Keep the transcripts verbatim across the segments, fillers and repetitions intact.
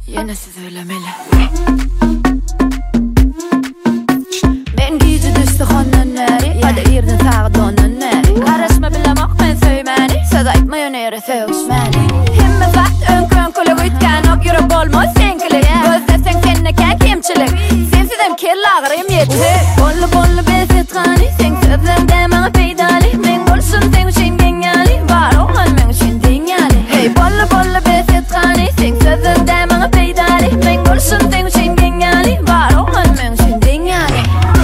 Yine siz öylemeli. Ben giydi düştü honnan nari Hadi irdin tağı donnan nari Karışma bilemek ben söymeni Söz aytma yöneri söğüşmeni Himme vakt ön kön kulu gütken Ok yürü bolma senkili Gözlersen kendine kemçilik Sensizem kelle ağrıyım yetti Bollu bollu besetgani Sen sözler demana peydali Men bolsun sen için genyali Var oğlan men için denyali Hey bollu bollu besetgani Sen sözler demana peydali Men bolsun sen için genyali Var oğlan men için denyali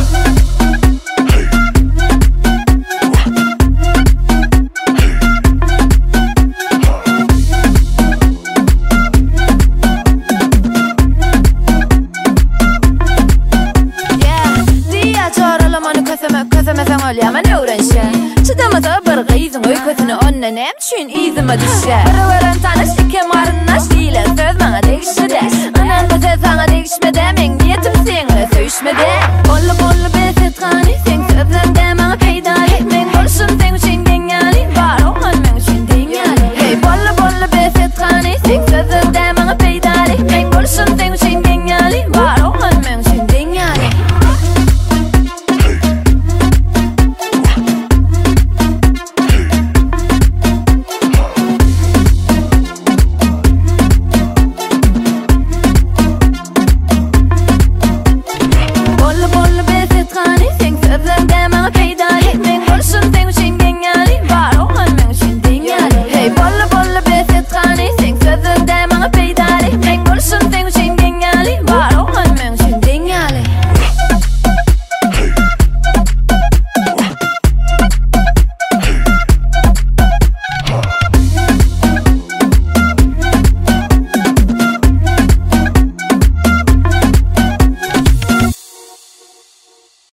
Kösemesen ölyaman öğrenşe Çıdamasa bir gıyzın öyküsünü Onnan hem çün izime düşe